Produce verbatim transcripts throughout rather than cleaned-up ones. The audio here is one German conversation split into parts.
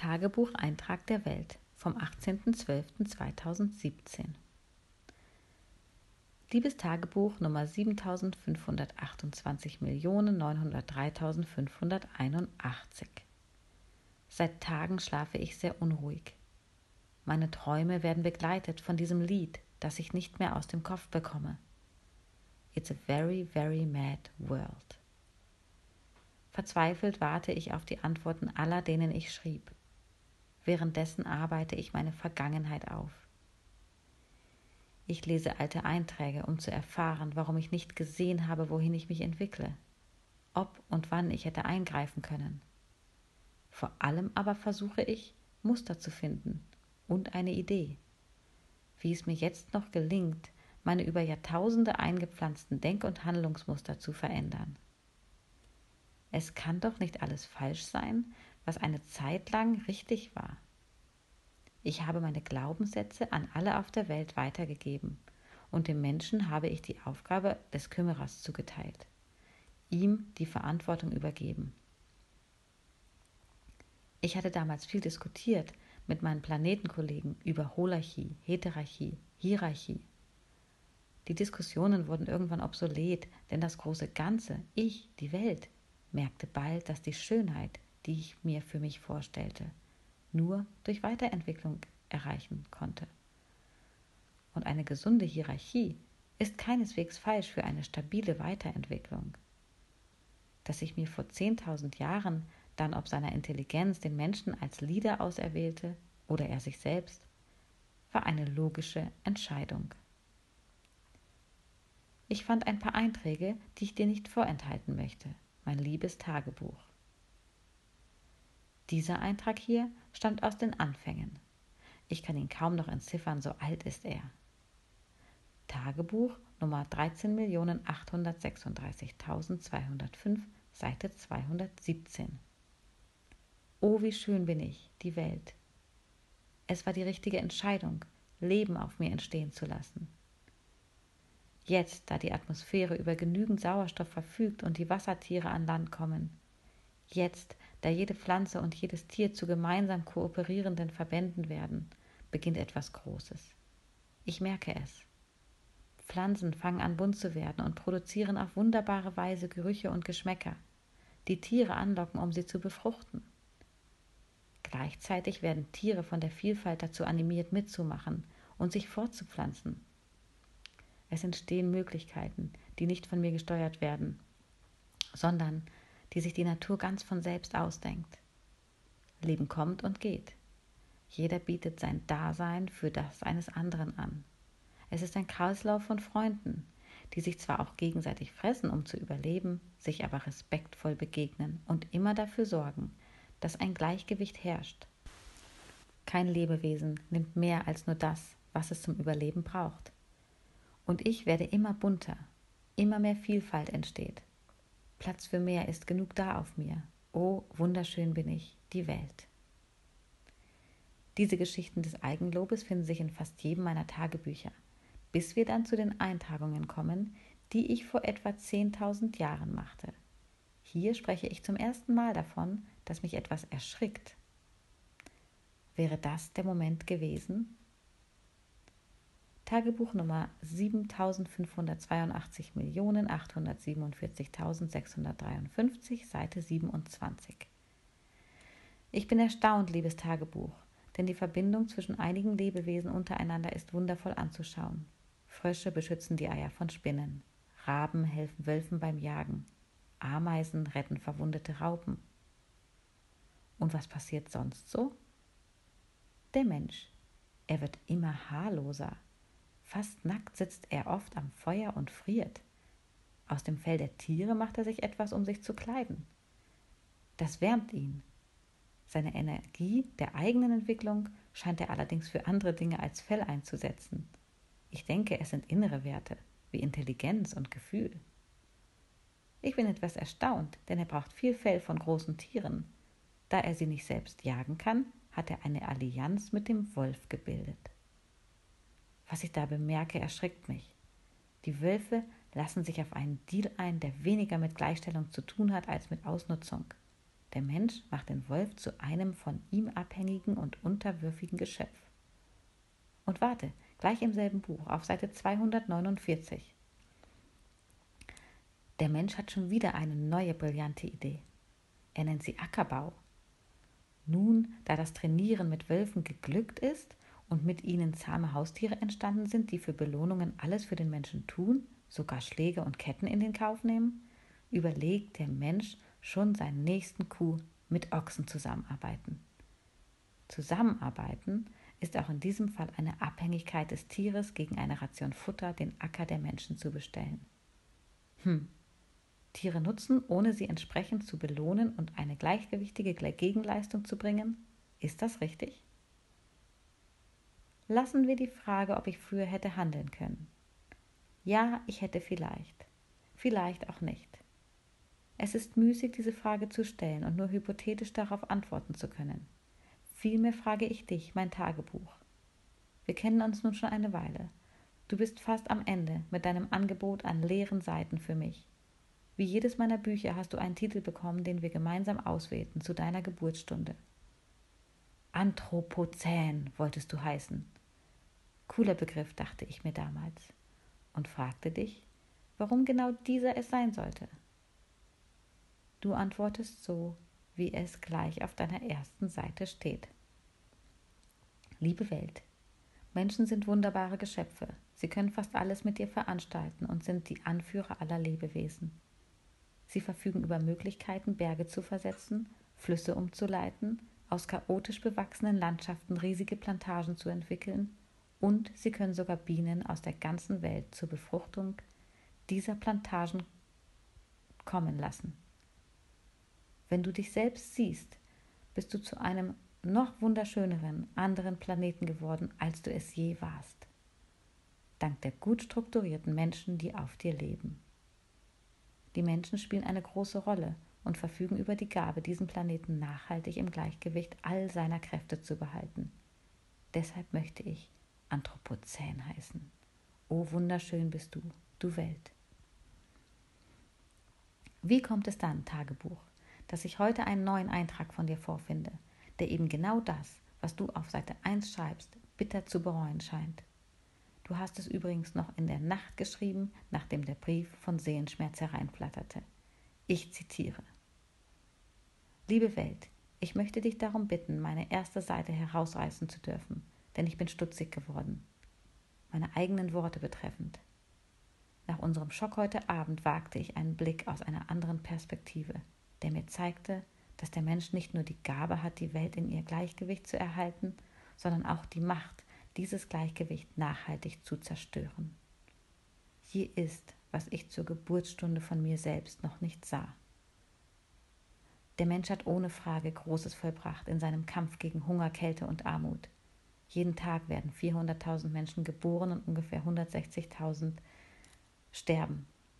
Tagebucheintrag der Welt vom achtzehnten zwölften zweitausendsiebzehn. Liebes Tagebuch Nummer siebentausendfünfhundertachtundzwanzig Millionen neunhundertdreitausendfünfhunderteinundachtzig. Seit Tagen schlafe ich sehr unruhig. Meine Träume werden begleitet von diesem Lied, das ich nicht mehr aus dem Kopf bekomme. It's a very, very mad world. Verzweifelt warte ich auf die Antworten aller, denen ich schrieb. Währenddessen arbeite ich meine Vergangenheit auf. Ich lese alte Einträge, um zu erfahren, warum ich nicht gesehen habe, wohin ich mich entwickle, ob und wann ich hätte eingreifen können. Vor allem aber versuche ich, Muster zu finden und eine Idee. Wie es mir jetzt noch gelingt, meine über Jahrtausende eingepflanzten Denk- und Handlungsmuster zu verändern. Es kann doch nicht alles falsch sein, was eine Zeit lang richtig war. Ich habe meine Glaubenssätze an alle auf der Welt weitergegeben und dem Menschen habe ich die Aufgabe des Kümmerers zugeteilt, ihm die Verantwortung übergeben. Ich hatte damals viel diskutiert mit meinen Planetenkollegen über Holarchie, Heterarchie, Hierarchie. Die Diskussionen wurden irgendwann obsolet, denn das große Ganze, ich, die Welt, merkte bald, dass die Schönheit, die ich mir für mich vorstellte, nur durch Weiterentwicklung erreichen konnte. Und eine gesunde Hierarchie ist keineswegs falsch für eine stabile Weiterentwicklung. Dass ich mir vor zehntausend Jahren dann ob seiner Intelligenz den Menschen als Leader auserwählte oder er sich selbst, war eine logische Entscheidung. Ich fand ein paar Einträge, die ich dir nicht vorenthalten möchte. Mein liebes Tagebuch. Dieser Eintrag hier stammt aus den Anfängen. Ich kann ihn kaum noch entziffern, so alt ist er. Tagebuch Nummer dreizehn Millionen achthundertsechsunddreißigtausendzweihundertfünf, Seite zweihundertsiebzehn. Oh, wie schön bin ich, die Welt. Es war die richtige Entscheidung, Leben auf mir entstehen zu lassen. Jetzt, da die Atmosphäre über genügend Sauerstoff verfügt und die Wassertiere an Land kommen. Jetzt, da jede Pflanze und jedes Tier zu gemeinsam kooperierenden Verbänden werden, beginnt etwas Großes. Ich merke es. Pflanzen fangen an bunt zu werden und produzieren auf wunderbare Weise Gerüche und Geschmäcker, die Tiere anlocken, um sie zu befruchten. Gleichzeitig werden Tiere von der Vielfalt dazu animiert, mitzumachen und sich fortzupflanzen. Es entstehen Möglichkeiten, die nicht von mir gesteuert werden, sondern die sich die Natur ganz von selbst ausdenkt. Leben kommt und geht. Jeder bietet sein Dasein für das eines anderen an. Es ist ein Kreislauf von Freunden, die sich zwar auch gegenseitig fressen, um zu überleben, sich aber respektvoll begegnen und immer dafür sorgen, dass ein Gleichgewicht herrscht. Kein Lebewesen nimmt mehr als nur das, was es zum Überleben braucht. Und ich werde immer bunter, immer mehr Vielfalt entsteht. Platz für mehr ist genug da auf mir. Oh, wunderschön bin ich, die Welt. Diese Geschichten des Eigenlobes finden sich in fast jedem meiner Tagebücher, bis wir dann zu den Eintragungen kommen, die ich vor etwa zehntausend Jahren machte. Hier spreche ich zum ersten Mal davon, dass mich etwas erschrickt. Wäre das der Moment gewesen? Tagebuch Nummer siebentausendfünfhundertzweiundachtzig Millionen achthundertsiebenundvierzigtausendsechshundertdreiundfünfzig, Seite siebenundzwanzig. Ich bin erstaunt, liebes Tagebuch, denn die Verbindung zwischen einigen Lebewesen untereinander ist wundervoll anzuschauen. Frösche beschützen die Eier von Spinnen, Raben helfen Wölfen beim Jagen, Ameisen retten verwundete Raupen. Und was passiert sonst so? Der Mensch, er wird immer haarloser. Fast nackt sitzt er oft am Feuer und friert. Aus dem Fell der Tiere macht er sich etwas, um sich zu kleiden. Das wärmt ihn. Seine Energie der eigenen Entwicklung scheint er allerdings für andere Dinge als Fell einzusetzen. Ich denke, es sind innere Werte, wie Intelligenz und Gefühl. Ich bin etwas erstaunt, denn er braucht viel Fell von großen Tieren. Da er sie nicht selbst jagen kann, hat er eine Allianz mit dem Wolf gebildet. Was ich da bemerke, erschrickt mich. Die Wölfe lassen sich auf einen Deal ein, der weniger mit Gleichstellung zu tun hat als mit Ausnutzung. Der Mensch macht den Wolf zu einem von ihm abhängigen und unterwürfigen Geschöpf. Und warte, gleich im selben Buch, auf Seite zweihundertneunundvierzig. Der Mensch hat schon wieder eine neue brillante Idee. Er nennt sie Ackerbau. Nun, da das Trainieren mit Wölfen geglückt ist und mit ihnen zahme Haustiere entstanden sind, die für Belohnungen alles für den Menschen tun, sogar Schläge und Ketten in den Kauf nehmen, überlegt der Mensch schon seinen nächsten Coup, mit Ochsen zusammenarbeiten. Zusammenarbeiten ist auch in diesem Fall eine Abhängigkeit des Tieres gegen eine Ration Futter, den Acker der Menschen zu bestellen. Hm. Tiere nutzen, ohne sie entsprechend zu belohnen und eine gleichgewichtige Gegenleistung zu bringen? Ist das richtig? Lassen wir die Frage, ob ich früher hätte handeln können. Ja, ich hätte vielleicht. Vielleicht auch nicht. Es ist müßig, diese Frage zu stellen und nur hypothetisch darauf antworten zu können. Vielmehr frage ich dich, mein Tagebuch. Wir kennen uns nun schon eine Weile. Du bist fast am Ende mit deinem Angebot an leeren Seiten für mich. Wie jedes meiner Bücher hast du einen Titel bekommen, den wir gemeinsam auswählten zu deiner Geburtsstunde. Anthropozän wolltest du heißen. Cooler Begriff, dachte ich mir damals. Und fragte dich, warum genau dieser es sein sollte. Du antwortest so, wie es gleich auf deiner ersten Seite steht. Liebe Welt, Menschen sind wunderbare Geschöpfe. Sie können fast alles mit dir veranstalten und sind die Anführer aller Lebewesen. Sie verfügen über Möglichkeiten, Berge zu versetzen, Flüsse umzuleiten, aus chaotisch bewachsenen Landschaften riesige Plantagen zu entwickeln und sie können sogar Bienen aus der ganzen Welt zur Befruchtung dieser Plantagen kommen lassen. Wenn du dich selbst siehst, bist du zu einem noch wunderschöneren anderen Planeten geworden, als du es je warst. Dank der gut strukturierten Menschen, die auf dir leben. Die Menschen spielen eine große Rolle und verfügen über die Gabe, diesen Planeten nachhaltig im Gleichgewicht all seiner Kräfte zu behalten. Deshalb möchte ich Anthropozän heißen. O wunderschön bist du, du Welt. Wie kommt es dann, Tagebuch, dass ich heute einen neuen Eintrag von dir vorfinde, der eben genau das, was du auf Seite eins schreibst, bitter zu bereuen scheint? Du hast es übrigens noch in der Nacht geschrieben, nachdem der Brief von Seelenschmerz hereinflatterte. Ich zitiere. Liebe Welt, ich möchte dich darum bitten, meine erste Seite herausreißen zu dürfen, denn ich bin stutzig geworden. Meine eigenen Worte betreffend. Nach unserem Schock heute Abend wagte ich einen Blick aus einer anderen Perspektive, der mir zeigte, dass der Mensch nicht nur die Gabe hat, die Welt in ihr Gleichgewicht zu erhalten, sondern auch die Macht, dieses Gleichgewicht nachhaltig zu zerstören. Hier ist, was ich zur Geburtsstunde von mir selbst noch nicht sah. Der Mensch hat ohne Frage Großes vollbracht in seinem Kampf gegen Hunger, Kälte und Armut. Jeden Tag werden vierhunderttausend Menschen geboren und ungefähr hundertsechzigtausend sterben.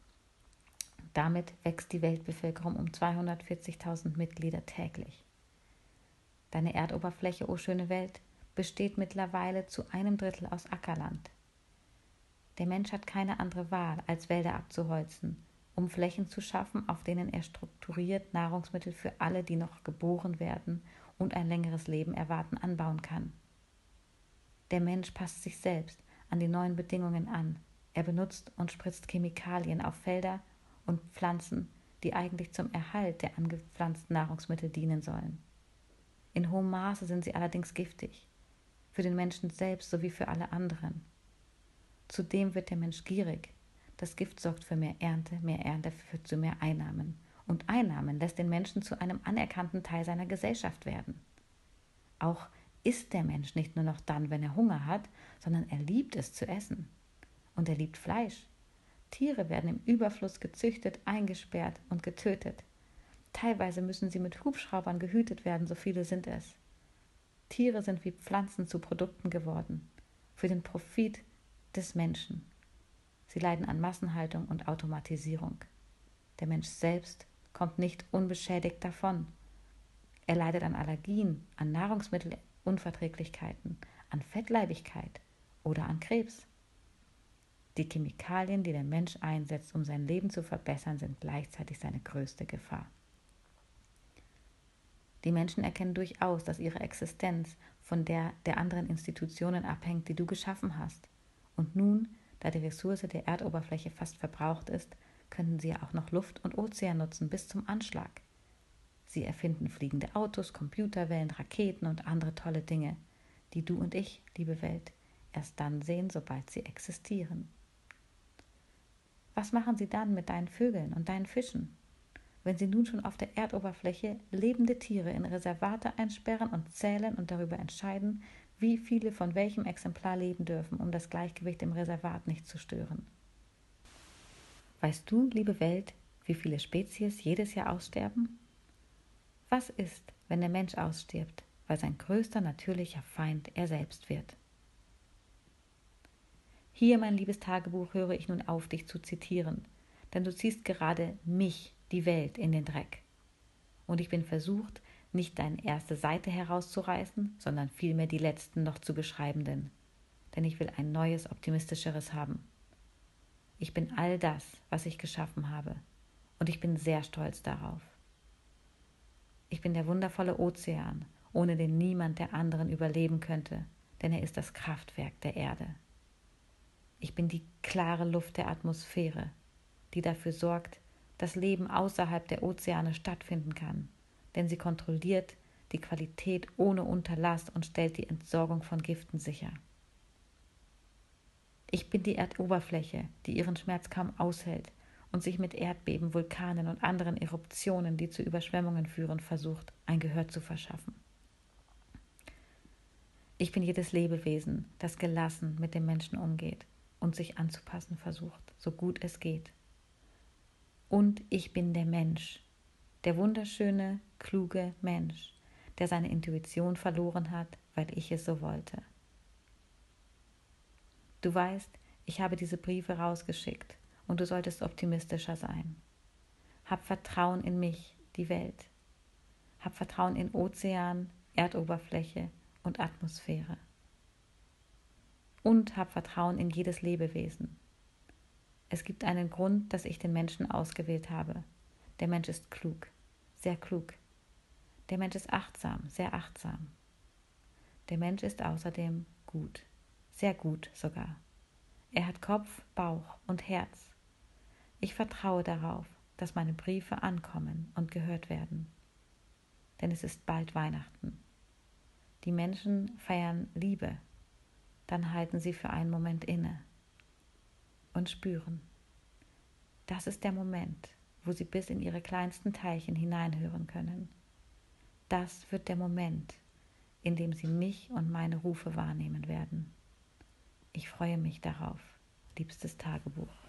Damit wächst die Weltbevölkerung um zweihundertvierzigtausend Mitglieder täglich. Deine Erdoberfläche, o schöne Welt, besteht mittlerweile zu einem Drittel aus Ackerland. Der Mensch hat keine andere Wahl, als Wälder abzuholzen, um Flächen zu schaffen, auf denen er strukturiert Nahrungsmittel für alle, die noch geboren werden und ein längeres Leben erwarten, anbauen kann. Der Mensch passt sich selbst an die neuen Bedingungen an. Er benutzt und spritzt Chemikalien auf Felder und Pflanzen, die eigentlich zum Erhalt der angepflanzten Nahrungsmittel dienen sollen. In hohem Maße sind sie allerdings giftig, für den Menschen selbst sowie für alle anderen. Zudem wird der Mensch gierig. Das Gift sorgt für mehr Ernte, mehr Ernte führt zu mehr Einnahmen. Und Einnahmen lässt den Menschen zu einem anerkannten Teil seiner Gesellschaft werden. Auch isst der Mensch nicht nur noch dann, wenn er Hunger hat, sondern er liebt es zu essen. Und er liebt Fleisch. Tiere werden im Überfluss gezüchtet, eingesperrt und getötet. Teilweise müssen sie mit Hubschraubern gehütet werden, so viele sind es. Tiere sind wie Pflanzen zu Produkten geworden, für den Profit des Menschen. Sie leiden an Massenhaltung und Automatisierung. Der Mensch selbst kommt nicht unbeschädigt davon. Er leidet an Allergien, an Nahrungsmittelunverträglichkeiten, an Fettleibigkeit oder an Krebs. Die Chemikalien, die der Mensch einsetzt, um sein Leben zu verbessern, sind gleichzeitig seine größte Gefahr. Die Menschen erkennen durchaus, dass ihre Existenz von der der anderen Institutionen abhängt, die du geschaffen hast. Und nun, da die Ressource der Erdoberfläche fast verbraucht ist, können sie ja auch noch Luft und Ozean nutzen bis zum Anschlag. Sie erfinden fliegende Autos, Computerwellen, Raketen und andere tolle Dinge, die du und ich, liebe Welt, erst dann sehen, sobald sie existieren. Was machen sie dann mit deinen Vögeln und deinen Fischen, wenn sie nun schon auf der Erdoberfläche lebende Tiere in Reservate einsperren und zählen und darüber entscheiden, wie viele von welchem Exemplar leben dürfen, um das Gleichgewicht im Reservat nicht zu stören? Weißt du, liebe Welt, wie viele Spezies jedes Jahr aussterben? Was ist, wenn der Mensch ausstirbt, weil sein größter natürlicher Feind er selbst wird? Hier, mein liebes Tagebuch, höre ich nun auf, dich zu zitieren, denn du ziehst gerade mich, die Welt, in den Dreck. Und ich bin versucht, nicht deine erste Seite herauszureißen, sondern vielmehr die letzten noch zu beschreibenden, denn ich will ein neues, optimistischeres haben. Ich bin all das, was ich geschaffen habe, und ich bin sehr stolz darauf. Ich bin der wundervolle Ozean, ohne den niemand der anderen überleben könnte, denn er ist das Kraftwerk der Erde. Ich bin die klare Luft der Atmosphäre, die dafür sorgt, dass Leben außerhalb der Ozeane stattfinden kann, denn sie kontrolliert die Qualität ohne Unterlass und stellt die Entsorgung von Giften sicher. Ich bin die Erdoberfläche, die ihren Schmerz kaum aushält und sich mit Erdbeben, Vulkanen und anderen Eruptionen, die zu Überschwemmungen führen, versucht, ein Gehör zu verschaffen. Ich bin jedes Lebewesen, das gelassen mit dem Menschen umgeht und sich anzupassen versucht, so gut es geht. Und ich bin der Mensch, der wunderschöne, kluge Mensch, der seine Intuition verloren hat, weil ich es so wollte. Du weißt, ich habe diese Briefe rausgeschickt und du solltest optimistischer sein. Hab Vertrauen in mich, die Welt. Hab Vertrauen in Ozean, Erdoberfläche und Atmosphäre. Und hab Vertrauen in jedes Lebewesen. Es gibt einen Grund, dass ich den Menschen ausgewählt habe. Der Mensch ist klug, sehr klug. Der Mensch ist achtsam, sehr achtsam. Der Mensch ist außerdem gut, sehr gut sogar. Er hat Kopf, Bauch und Herz. Ich vertraue darauf, dass meine Briefe ankommen und gehört werden. Denn es ist bald Weihnachten. Die Menschen feiern Liebe. Dann halten sie für einen Moment inne und spüren. Das ist der Moment, wo sie bis in ihre kleinsten Teilchen hineinhören können. Das wird der Moment, in dem sie mich und meine Rufe wahrnehmen werden. Ich freue mich darauf, liebstes Tagebuch.